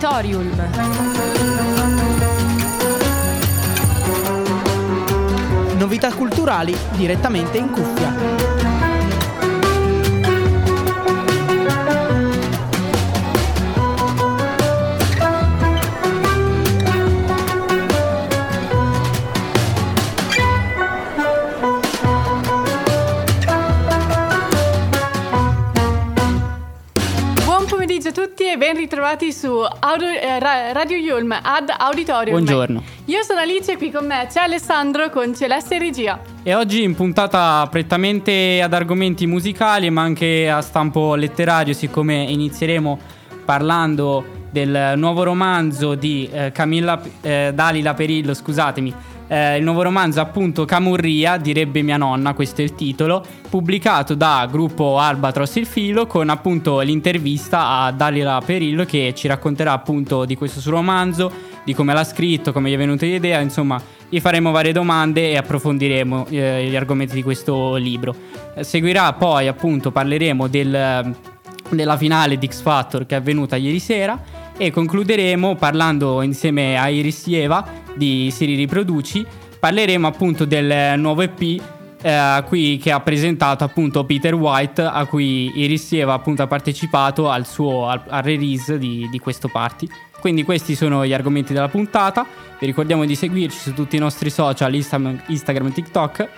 Auditorium. Novità culturali direttamente in cuffia. Buon pomeriggio a tutti e ben ritrovati su Radio Yulm ad Auditorium. Buongiorno. Io sono Alice e qui con me c'è Alessandro con Celeste e Regia. E oggi in puntata prettamente ad argomenti musicali ma anche a stampo letterario, siccome inizieremo parlando del nuovo romanzo di Dalila Perillo, scusatemi. Il nuovo romanzo appunto Camurria, direbbe mia nonna, questo è il titolo, pubblicato da gruppo Albatros il Filo, con appunto l'intervista a Dalila Perillo che ci racconterà appunto di questo suo romanzo, di come l'ha scritto, come gli è venuta l'idea, insomma gli faremo varie domande e approfondiremo gli argomenti di questo libro. Seguirà poi appunto, parleremo della finale di X Factor che è avvenuta ieri sera e concluderemo parlando insieme a Iris Ieva di Siri Riproduci. Parleremo appunto del nuovo EP che ha presentato appunto Peter White, a cui Iris Ieva appunto ha partecipato al release di questo party. Quindi questi sono gli argomenti della puntata. Vi ricordiamo di seguirci su tutti i nostri social, Instagram e TikTok.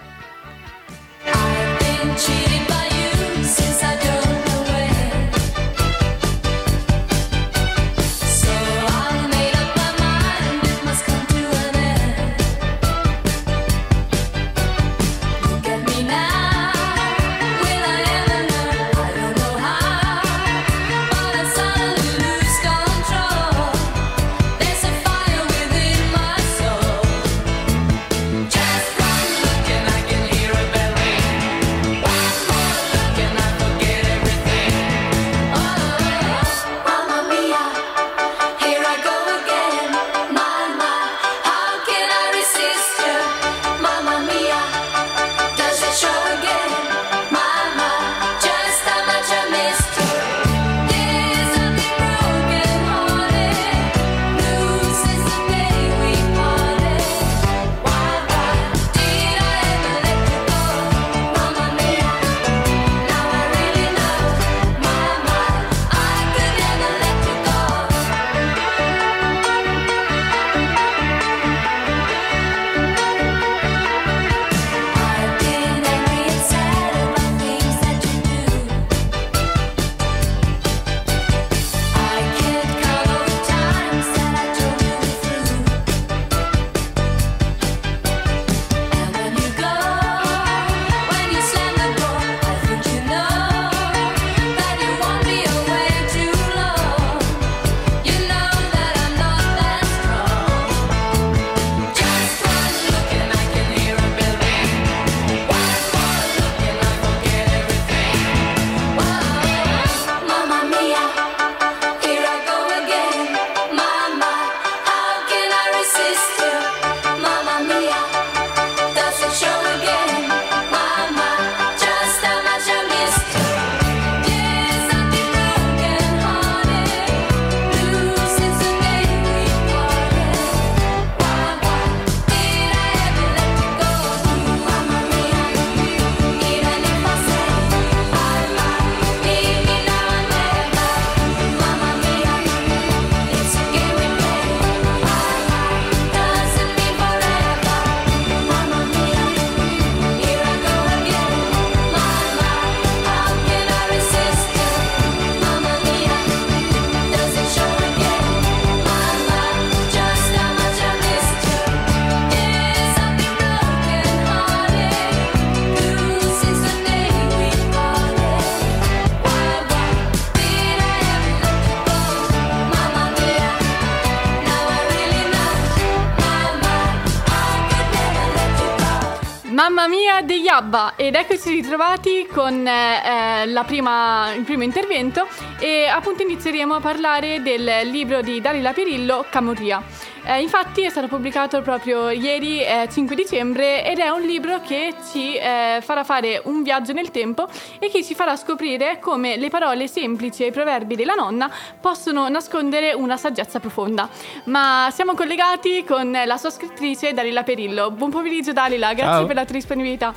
ABBA, ed eccoci ritrovati con il primo intervento, e appunto inizieremo a parlare del libro di Dalila Pirillo, Camorria. Infatti è stato pubblicato proprio ieri, 5 dicembre, ed è un libro che ci farà fare un viaggio nel tempo e che ci farà scoprire come le parole semplici e i proverbi della nonna possono nascondere una saggezza profonda. Ma siamo collegati con la sua scrittrice Dalila Pirillo. Buon pomeriggio Dalila, grazie Ciao. per la tua disponibilità.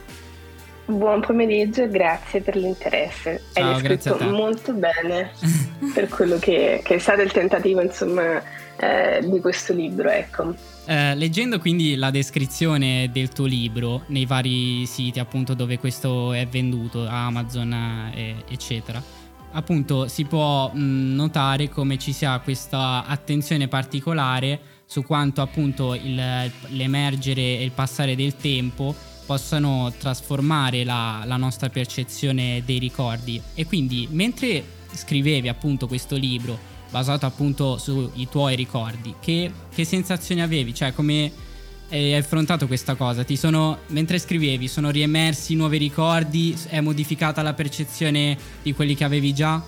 Buon pomeriggio e grazie per l'interesse. Ciao, Hai grazie a descritto te. molto bene per quello che è stato il tentativo, insomma, di questo libro, ecco. Leggendo quindi la descrizione del tuo libro nei vari siti appunto dove questo è venduto, Amazon eccetera, appunto si può notare come ci sia questa attenzione particolare su quanto appunto l'emergere e il passare del tempo possano trasformare la nostra percezione dei ricordi. E quindi mentre scrivevi appunto questo libro basato appunto sui tuoi ricordi, che sensazioni avevi? Cioè, come hai affrontato questa cosa? Mentre scrivevi, sono riemersi nuovi ricordi? È modificata la percezione di quelli che avevi già?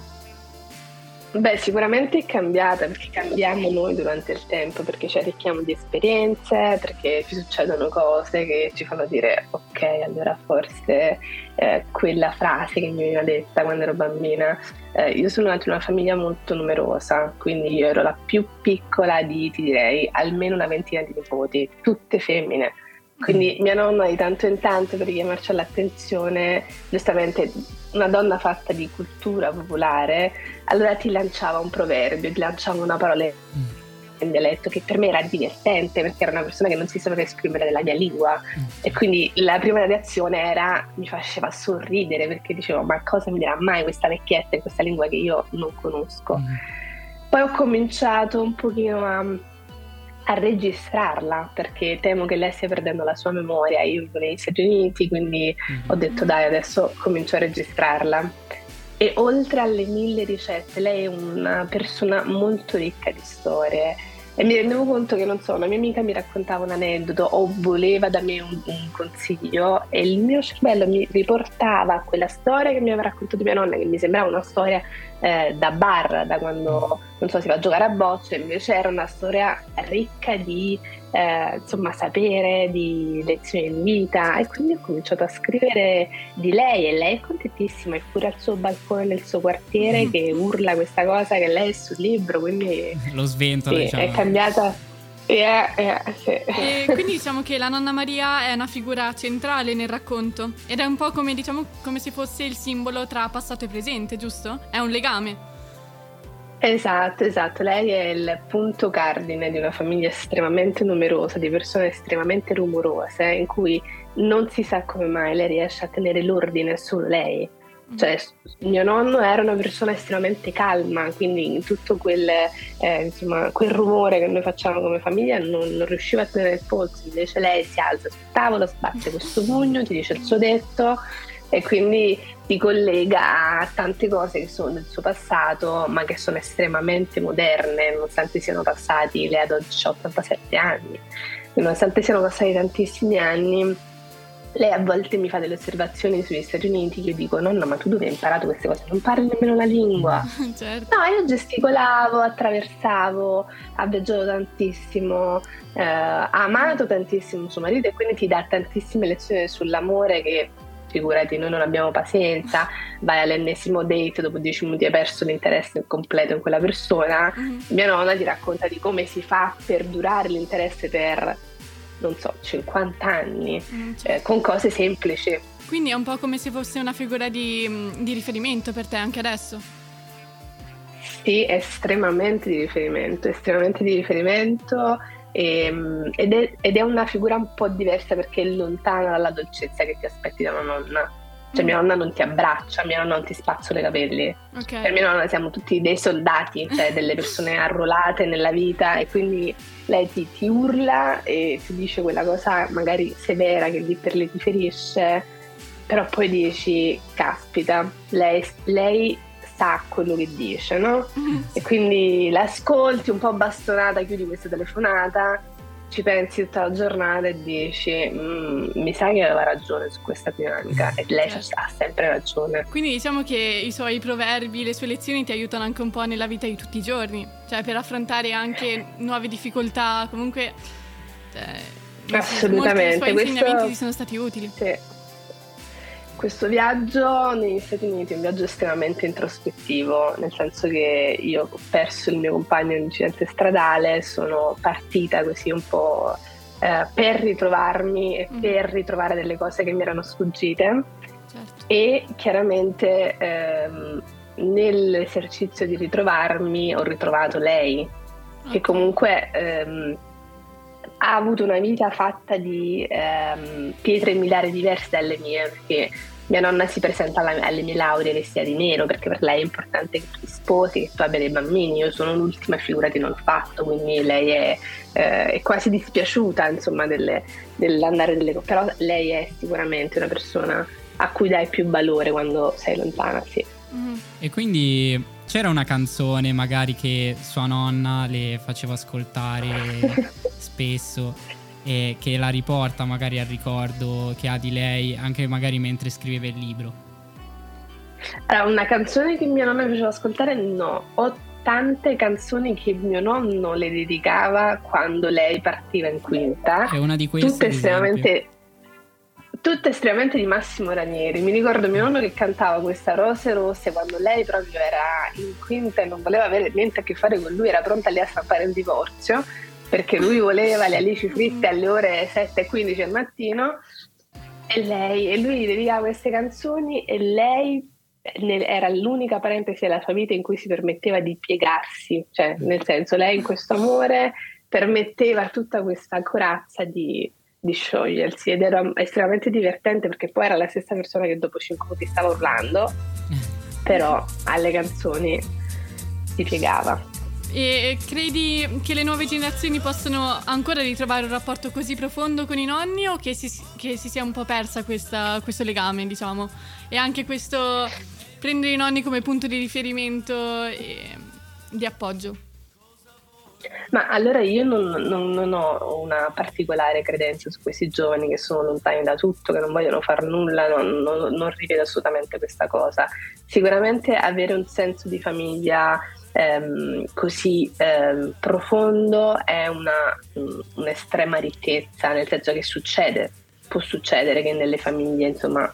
Beh, sicuramente è cambiata, perché cambiamo noi durante il tempo, perché ci arricchiamo di esperienze, perché ci succedono cose che ci fanno dire ok, allora forse quella frase che mi veniva detta quando ero bambina. Io sono nata in una famiglia molto numerosa, quindi io ero la più piccola di, ti direi, almeno una ventina di nipoti, tutte femmine. Quindi mia nonna di tanto in tanto, per richiamarci all'attenzione, giustamente una donna fatta di cultura popolare, allora ti lanciava un proverbio, ti lanciava una parola in dialetto che per me era divertente, perché era una persona che non si sapeva esprimere nella mia lingua, e quindi la prima reazione mi faceva sorridere, perché dicevo ma cosa mi dirà mai questa vecchietta in questa lingua che io non conosco. Poi ho cominciato un pochino a registrarla, perché temo che lei stia perdendo la sua memoria. Io vivo negli Stati Uniti, quindi ho detto dai, adesso comincio a registrarla. E oltre alle 1000 ricette, lei è una persona molto ricca di storie, e mi rendevo conto che, non so, una mia amica mi raccontava un aneddoto o voleva da me un consiglio, e il mio cervello mi riportava a quella storia che mi aveva raccontato mia nonna, che mi sembrava una storia da bar, da quando, non so, si va a giocare a bocce. Invece era una storia ricca di insomma sapere, di lezioni di vita, e quindi ho cominciato a scrivere di lei, e lei è contentissima, è pure al suo balcone nel suo quartiere che urla questa cosa che lei è sul libro, quindi Lo sventola, sì, diciamo. è cambiata. Sì. E quindi diciamo che la nonna Maria è una figura centrale nel racconto, ed è un po' come, diciamo, come se fosse il simbolo tra passato e presente, giusto? È un legame. Esatto, lei è il punto cardine di una famiglia estremamente numerosa, di persone estremamente rumorose, in cui non si sa come mai lei riesce a tenere l'ordine solo lei. Cioè, mio nonno era una persona estremamente calma, quindi in tutto quel rumore che noi facciamo come famiglia non riusciva a tenere il polso. Invece lei si alza sul tavolo, sbatte questo pugno, ti dice il suo detto, e quindi ti collega a tante cose che sono del suo passato, ma che sono estremamente moderne, nonostante siano passati, lei ad oggi ha 87 anni, nonostante siano passati tantissimi anni. Lei a volte mi fa delle osservazioni sugli Stati Uniti, io dico nonna, ma tu dove hai imparato queste cose? Non parli nemmeno la lingua. Certo. No, io gesticolavo, attraversavo, ha viaggiato tantissimo, ha amato tantissimo suo marito, e quindi ti dà tantissime lezioni sull'amore che, figurati, noi non abbiamo pazienza, vai all'ennesimo date, dopo 10 minuti hai perso l'interesse completo in quella persona. Mia nonna ti racconta di come si fa a perdurare l'interesse per, non so, 50 anni, con cose semplici. Quindi è un po' come se fosse una figura di riferimento per te anche adesso. Sì, estremamente di riferimento, ed è una figura un po' diversa, perché è lontana dalla dolcezza che ti aspetti da una nonna. Cioè mia nonna non ti abbraccia, mia nonna non ti spazzola i capelli. Okay. Per mia nonna siamo tutti dei soldati, cioè delle persone arruolate nella vita, e quindi lei ti urla e ti dice quella cosa magari severa che lì per lì ti ferisce, però poi dici caspita, lei sa quello che dice, no? E quindi l'ascolti un po' bastonata, chiudi questa telefonata, ci pensi tutta la giornata e dici mi sa che aveva ragione su questa dinamica, e lei ha sempre ragione. Quindi diciamo che i suoi proverbi, le sue lezioni ti aiutano anche un po' nella vita di tutti i giorni, cioè per affrontare anche nuove difficoltà, comunque assolutamente. Molti dei suoi insegnamenti ti sono stati utili. Sì. Questo viaggio negli Stati Uniti è un viaggio estremamente introspettivo, nel senso che io ho perso il mio compagno in un incidente stradale, sono partita così un po' per ritrovarmi e per ritrovare delle cose che mi erano sfuggite. Certo. E chiaramente nell'esercizio di ritrovarmi ho ritrovato lei, che comunque ha avuto una vita fatta di pietre miliari diverse dalle mie, perché mia nonna si presenta alle mie lauree vestita di nero, perché per lei è importante che tu ti sposi, che tu abbia dei bambini. Io sono l'ultima, figurati, non l'ho fatto, quindi lei è quasi dispiaciuta, insomma, dell'andare delle cose, però lei è sicuramente una persona a cui dai più valore quando sei lontana, sì. E quindi c'era una canzone magari che sua nonna le faceva ascoltare spesso e che la riporta magari al ricordo che ha di lei anche magari mentre scriveva il libro? Allora, una canzone che mia nonna faceva ascoltare no, ho tante canzoni che mio nonno le dedicava quando lei partiva in quinta, è una di queste, tutte estremamente di Massimo Ranieri. Mi ricordo mio nonno che cantava questa Rose Rosse quando lei proprio era in quinta e non voleva avere niente a che fare con lui, era pronta lì a stampare il divorzio perché lui voleva le alici fritte alle ore 7:15 al mattino, e lui gli dedicava queste canzoni, e lei era l'unica parentesi della sua vita in cui si permetteva di piegarsi, cioè nel senso, lei in questo amore permetteva a tutta questa corazza di sciogliersi, ed era estremamente divertente perché poi era la stessa persona che dopo 5 minuti stava urlando, però alle canzoni si piegava. E credi che le nuove generazioni possano ancora ritrovare un rapporto così profondo con i nonni, o che si sia un po' persa questo legame, diciamo, e anche questo prendere i nonni come punto di riferimento e di appoggio? Ma allora io non ho una particolare credenza su questi giovani che sono lontani da tutto, che non vogliono far nulla, non rivedo assolutamente questa cosa. Sicuramente avere un senso di famiglia così profondo è un'estrema ricchezza, nel senso che può succedere che nelle famiglie, insomma,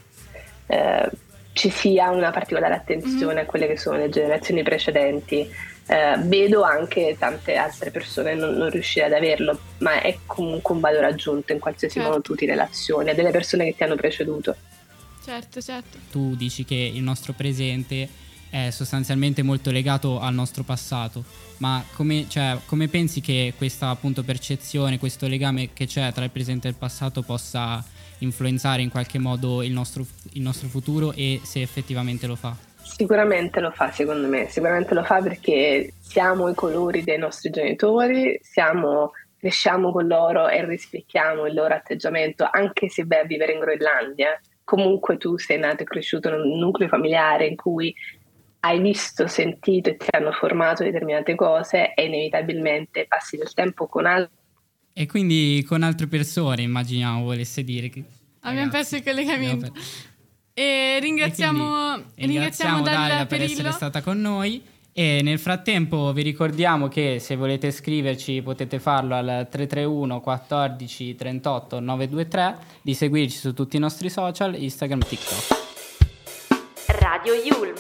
ci sia una particolare attenzione a quelle che sono le generazioni precedenti. Vedo anche tante altre persone non riuscire ad averlo, ma è comunque un valore aggiunto in qualsiasi modo tu ti relazioni a delle persone che ti hanno preceduto. Certo. Tu dici che il nostro presente è sostanzialmente molto legato al nostro passato, ma come pensi che questa appunto percezione, questo legame che c'è tra il presente e il passato possa influenzare in qualche modo il nostro futuro, e se effettivamente lo fa? Sicuramente lo fa, secondo me, sicuramente lo fa, perché siamo i colori dei nostri genitori, cresciamo con loro e rispecchiamo il loro atteggiamento, anche se vai a vivere in Groenlandia. Comunque tu sei nato e cresciuto in un nucleo familiare in cui hai visto, sentito e ti hanno formato determinate cose, e inevitabilmente passi del tempo con altri. E quindi con altre persone, immaginiamo volesse dire che abbiamo perso il collegamento. E ringraziamo Dalila per essere stata con noi. E nel frattempo vi ricordiamo che se volete scriverci potete farlo al 331 14 38 923, di seguirci su tutti i nostri social, Instagram, TikTok. Radio Yulm.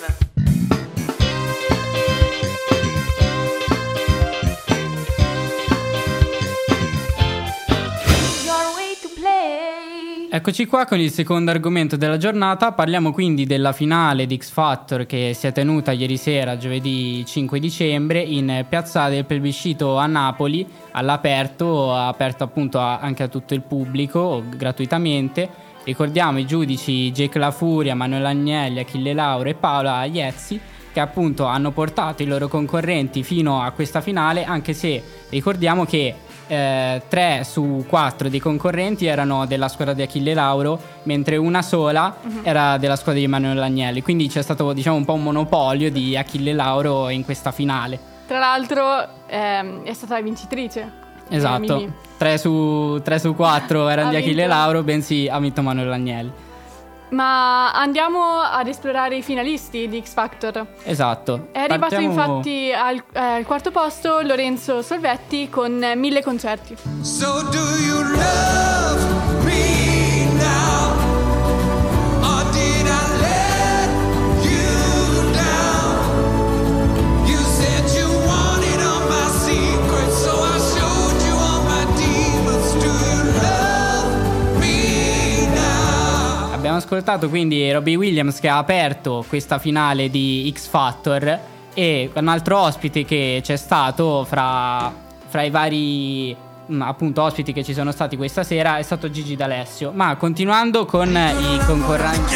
Eccoci qua con il secondo argomento della giornata. Parliamo quindi della finale di X Factor che si è tenuta ieri sera, giovedì 5 dicembre, in piazzale del Plebiscito a Napoli, all'aperto, aperto appunto anche a tutto il pubblico, gratuitamente. Ricordiamo i giudici Jake La Furia, Manuel Agnelli, Achille Lauro e Paola Iezzi, che appunto hanno portato i loro concorrenti fino a questa finale, anche se ricordiamo che 3 su 4 dei concorrenti erano della squadra di Achille Lauro, mentre una sola era della squadra di Manuel Agnelli, quindi c'è stato, diciamo, un po' un monopolio di Achille Lauro in questa finale. Tra l'altro è stata la vincitrice. Esatto, Mimì. 3 su 4 erano di Ha Achille vinto. Lauro, bensì ha vinto Manuel Agnelli. Ma andiamo ad esplorare i finalisti di X Factor. Esatto. È arrivato Partiamo- infatti al quarto posto Lorenzo Solvetti con 1000 concerti. So do you love me now? Or did I let you down? You said you wanted all my secrets, so I showed you all my demons. Do you love me now? Abbiamo ascoltato quindi Robbie Williams che ha aperto questa finale di X Factor, e un altro ospite che c'è stato fra i vari appunto ospiti che ci sono stati questa sera è stato Gigi D'Alessio. Ma continuando con i concorrenti,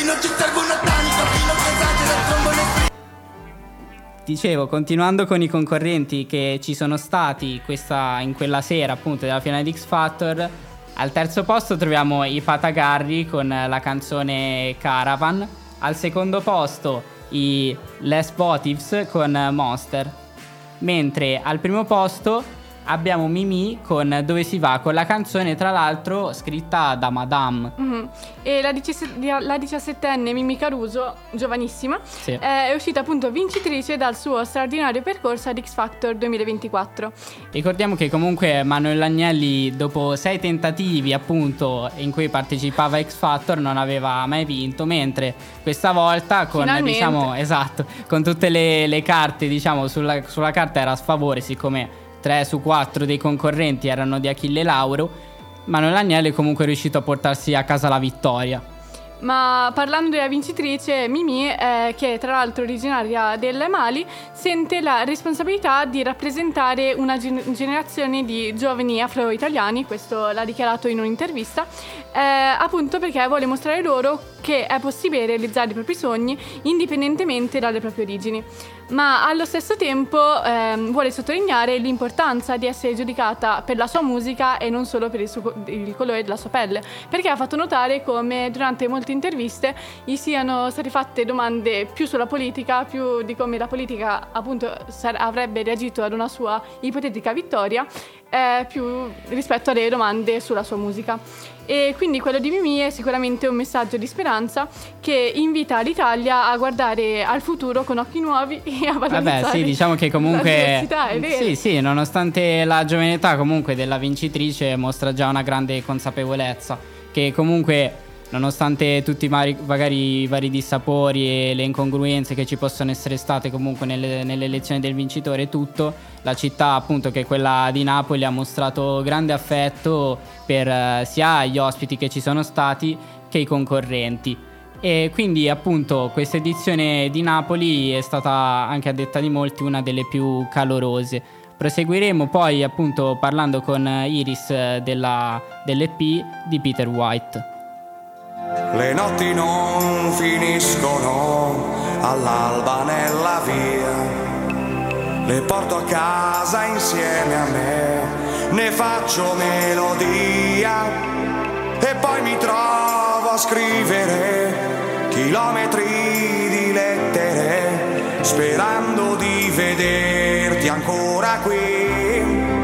dicevo, continuando con i concorrenti che ci sono stati in quella sera appunto della finale di X Factor, al terzo posto troviamo i Patagarri con la canzone Caravan. Al secondo posto i Les Votives con Monster. Mentre al primo posto abbiamo Mimì con Dove si va, con la canzone tra l'altro scritta da Madame. Mhm. E la 17enne Mimì Caruso, giovanissima, Sì. è uscita appunto vincitrice dal suo straordinario percorso ad X Factor 2024. Ricordiamo che comunque Manuel Agnelli, dopo 6 tentativi appunto in cui partecipava a X Factor, non aveva mai vinto, mentre questa volta con Finalmente. diciamo esatto, con tutte le carte diciamo sulla carta era a sfavore, siccome 3 su 4 dei concorrenti erano di Achille Lauro, Manuel Agnelli comunque è riuscito a portarsi a casa la vittoria. Ma parlando della vincitrice, Mimì, che è tra l'altro originaria del Mali, sente la responsabilità di rappresentare una generazione di giovani afro-italiani, questo l'ha dichiarato in un'intervista, appunto perché vuole mostrare loro che è possibile realizzare i propri sogni indipendentemente dalle proprie origini. Ma allo stesso tempo vuole sottolineare l'importanza di essere giudicata per la sua musica e non solo per il colore della sua pelle, perché ha fatto notare come durante molte interviste gli siano state fatte domande più sulla politica, più di come la politica appunto avrebbe reagito ad una sua ipotetica vittoria, più rispetto alle domande sulla sua musica. E quindi quello di Mimì è sicuramente un messaggio di speranza che invita l'Italia a guardare al futuro con occhi nuovi e a valorizzare Vabbè, sì, diciamo che comunque la diversità, è vero. sì, nonostante la giovane età comunque della vincitrice mostra già una grande consapevolezza, che comunque nonostante tutti magari i vari dissapori e le incongruenze che ci possono essere state comunque nelle elezioni del vincitore e tutto, la città appunto che è quella di Napoli ha mostrato grande affetto per sia gli ospiti che ci sono stati che i concorrenti. E quindi appunto questa edizione di Napoli è stata, anche a detta di molti, una delle più calorose. Proseguiremo poi appunto parlando con Iris dell'EP di Peter White. Le notti non finiscono all'alba nella via, le porto a casa insieme a me, ne faccio melodia e poi mi trovo a scrivere chilometri di lettere sperando di vederti ancora qui.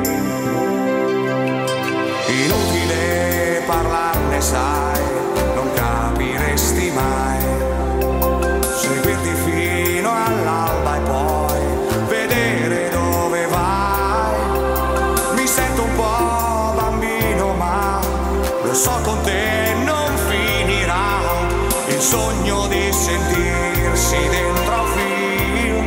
Inutile parlarne, sai, non capiresti mai, seguirti fino all'alba e poi vedere dove vai. Mi sento un po' bambino, ma lo so con te non finirà il sogno di sentirsi dentro a un film.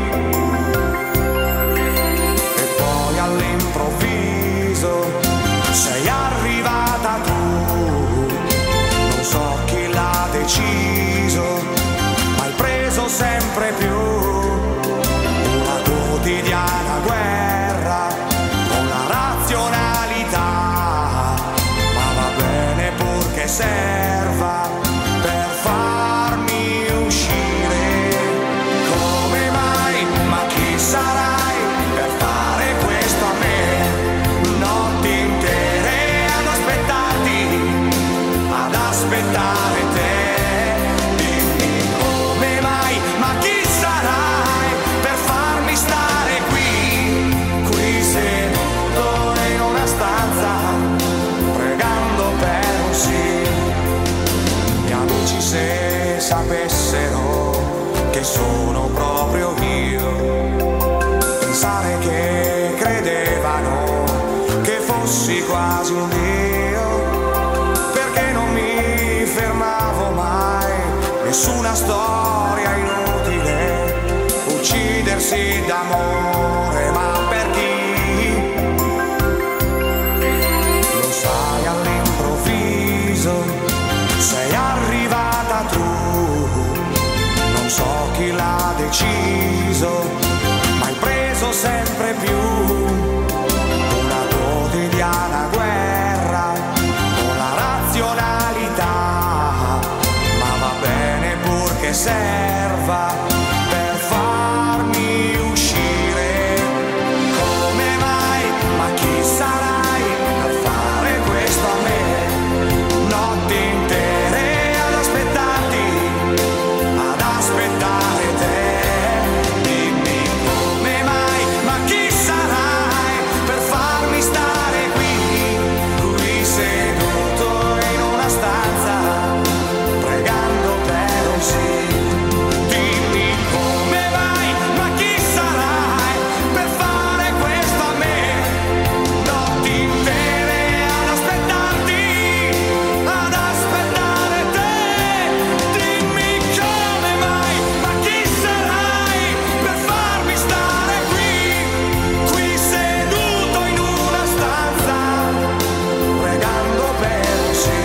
E poi all'improvviso sei arrivata tu, non so chi l'ha deciso, ma hai preso sempre più una quotidiana guerra con la razionalità, ma va bene purché serva per farmi uscire. Come mai? Ma chi sarai per fare questo a me? Notti intere ad aspettarti, ad aspettare te. Dimmi come mai? Ma chi sarai? che sono proprio io. Pensare che credevano che fossi quasi un dio, perché non mi fermavo mai, nessuna storia inutile, uccidersi d'amore, ma per chi? Lo sai, all'improvviso sei arrivata tu, non so chi l'ha deciso, ma hai preso sempre più una quotidiana guerra con la razionalità, ma va bene purché serva per farmi uscire. Come mai? Ma chi sarai per fare questo a me? Notti intere ad aspettarti, ad aspettare te. Dimmi come mai, ma chi sarai per farmi stare qui seduto in una stanza, pregando per un sì. Dimmi come mai, ma chi sarai per fare questo a me? Notti intere ad aspettarti, ad aspettare te. Dimmi come mai, ma chi sarai per farmi stare qui seduto in una stanza, pregando per un sì.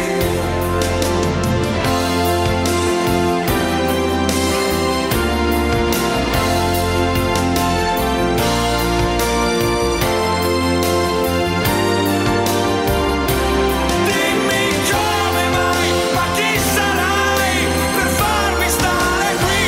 Dimmi come mai, ma chi sarai per farmi stare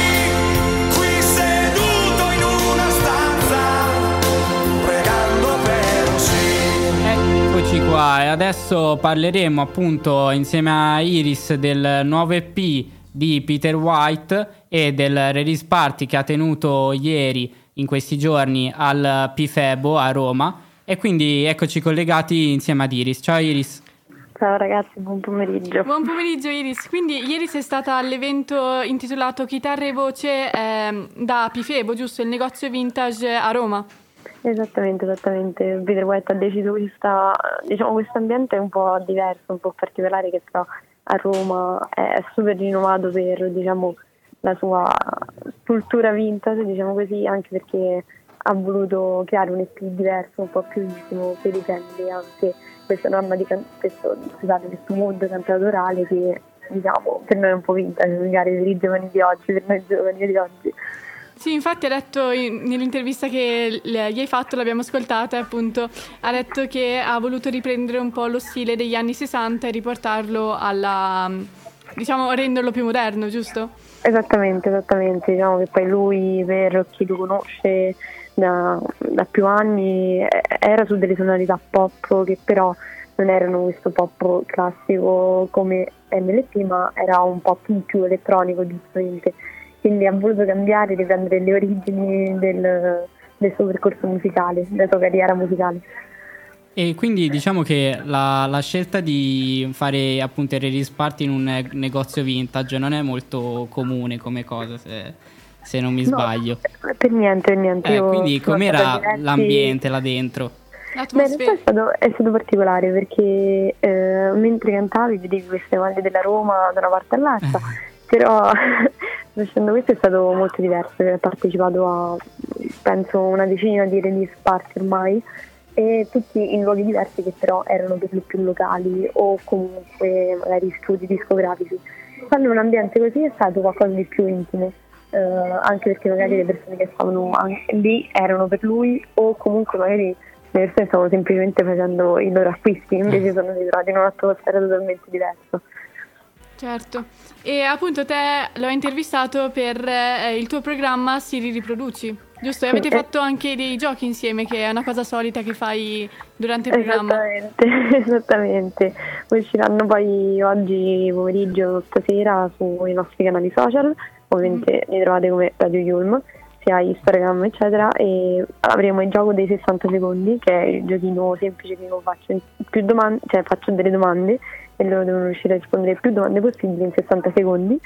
qui seduto in una stanza, pregando per un sì. Eccoci qua, e adesso parleremo appunto insieme a Iris del nuovo EP di Peter White e del release party che ha tenuto ieri, in questi giorni, al Pifebo a Roma, e quindi eccoci collegati insieme ad Iris. Ciao Iris. Ciao ragazzi, buon pomeriggio. Buon pomeriggio Iris, quindi ieri sei stata all'evento intitolato Chitarra e Voce da Pifebo, giusto? Il negozio vintage a Roma. Esattamente. Peter White ha deciso questo ambiente un po' diverso, un po' particolare, che però a Roma è super rinomato per, la sua cultura vintage, così, anche perché ha voluto creare un EP diverso, un po' più intimo, che riprende anche questa norma di questo mondo cantautorale che, per noi è un po' vintage, magari per i giovani di oggi, per noi giovani di oggi. Sì, infatti ha detto nell'intervista che gli hai fatto, l'abbiamo ascoltata, appunto, ha detto che ha voluto riprendere un po' lo stile degli anni 60 e riportarlo renderlo più moderno, giusto? Esattamente, che poi lui, per chi lo conosce da più anni, era su delle tonalità pop che però non erano questo pop classico come MLP, ma era un pop più elettronico, giustamente. Quindi ha voluto cambiare, riprendere le origini del suo percorso musicale, della sua carriera musicale. E quindi diciamo che la scelta di fare appunto il release party in un negozio vintage non è molto comune come cosa, se non mi sbaglio. No, per niente. Quindi com'era l'ambiente là dentro? Beh, in realtà è stato particolare, perché mentre cantavi vedevi queste maglie della Roma da una parte all'altra, però facendo questo è stato molto diverso. Ho partecipato a penso una decina di release party ormai, e tutti in luoghi diversi, che però erano per lo più locali o comunque magari studi discografici. Quando un ambiente così è stato qualcosa di più intimo, anche perché magari le persone che stavano lì erano per lui, o comunque magari le persone stavano semplicemente facendo i loro acquisti, invece sono ritrovati in un'atmosfera totalmente diversa. Certo, e appunto te lo hai intervistato per il tuo programma Siri Riproduci, giusto? E avete fatto anche dei giochi insieme, che è una cosa solita che fai durante il programma. Esattamente. Usciranno poi oggi pomeriggio, stasera, sui nostri canali social. Ovviamente li trovate come Radio Yulm, sia Instagram eccetera, e avremo il gioco dei 60 secondi, che è il giochino semplice che io faccio più domande, cioè faccio delle domande e loro devono riuscire a rispondere più domande possibili in 60 secondi,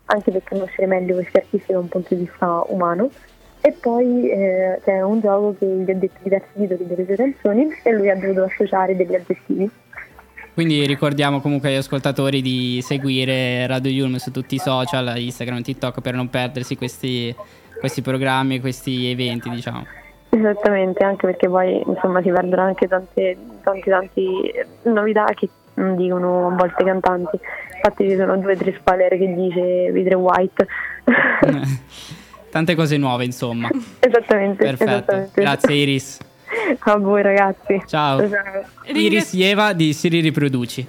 anche per conoscere meglio questi artisti da un punto di vista umano. E poi c'è un gioco che gli ho detto diversi titoli delle sue canzoni e lui ha dovuto associare degli aggettivi. Quindi ricordiamo comunque agli ascoltatori di seguire Radio Yulm su tutti i social, Instagram, TikTok, per non perdersi questi programmi, questi eventi, diciamo. Esattamente, anche perché poi insomma si perdono anche tante novità che dicono a volte i cantanti. Infatti ci sono 2 o 3 spoiler che dice Peter White. Tante cose nuove, insomma. Esattamente. Perfetto. Esattamente. Grazie Iris. A voi ragazzi. Ciao. Iris Ieva di Siri Riproduci.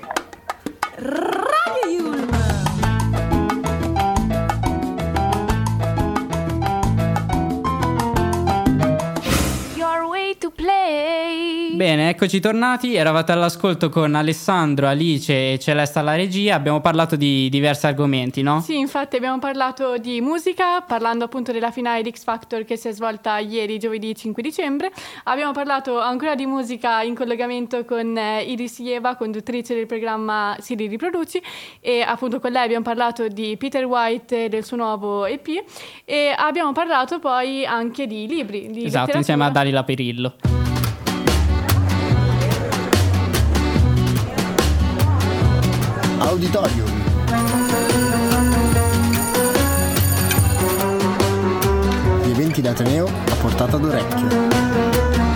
Your way to play. Bene, eccoci tornati. Eravate all'ascolto con Alessandro, Alice e Celeste alla regia. Abbiamo parlato di diversi argomenti, no? Sì, infatti abbiamo parlato di musica, parlando appunto della finale di X Factor che si è svolta ieri, giovedì 5 dicembre. Abbiamo parlato ancora di musica in collegamento con Iris Ieva, conduttrice del programma Siri Riproduci, e appunto con lei abbiamo parlato di Peter White e del suo nuovo EP, e abbiamo parlato poi anche di libri, di Esatto, letteratura. insieme a Dalila Pirillo. Auditorium. Gli eventi d'Ateneo a portata d'orecchio.